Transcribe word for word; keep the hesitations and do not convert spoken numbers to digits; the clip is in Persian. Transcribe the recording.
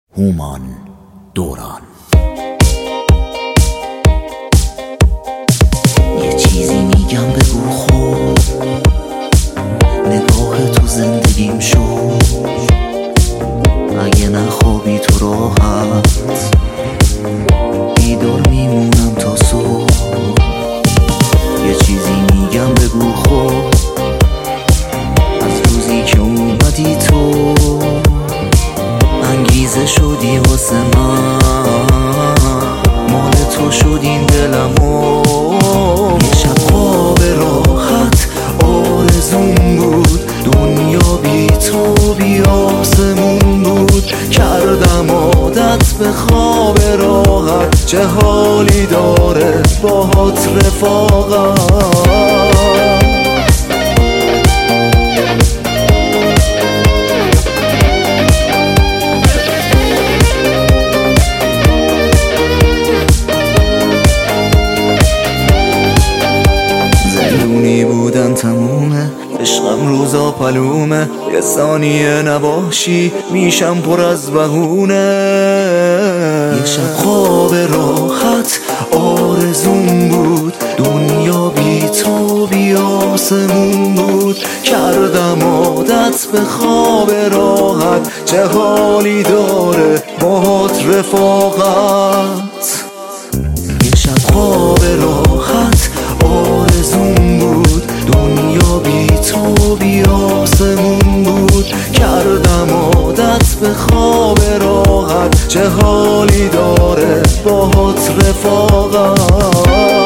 هومان دوران. یه چیزی میگم بگو خوب، نگاه تو زندگیم شد. اگه نخوابی تو راحت بیدار میمونم تا صبح. یه چیزی میگم بگو خوب، از روزی که اومدی تو انگیزه شدی واسه من، مال تو شد این دلمو. یه شب خواب راحت آرزون بود، دنیا بی تو بی آسمون بود. کردم عادت به خواب راحت، چه حالی داره باهات رفاقت. بودن تمومه، عشقم روزا پلومه. یه ثانیه نباشی میشم پر از بهونه. یه شب خواب راحت آرزون بود، دنیا بی تو بی آسمون بود. کردم عادت به خواب راحت، چه حالی داره باهات رفاقت. یه شب خواب راحت آرزون بود، دنیا بی تو بی آسمون بود. کردم عادت به خواب راحت، چه حالی داره باهات رفاقت.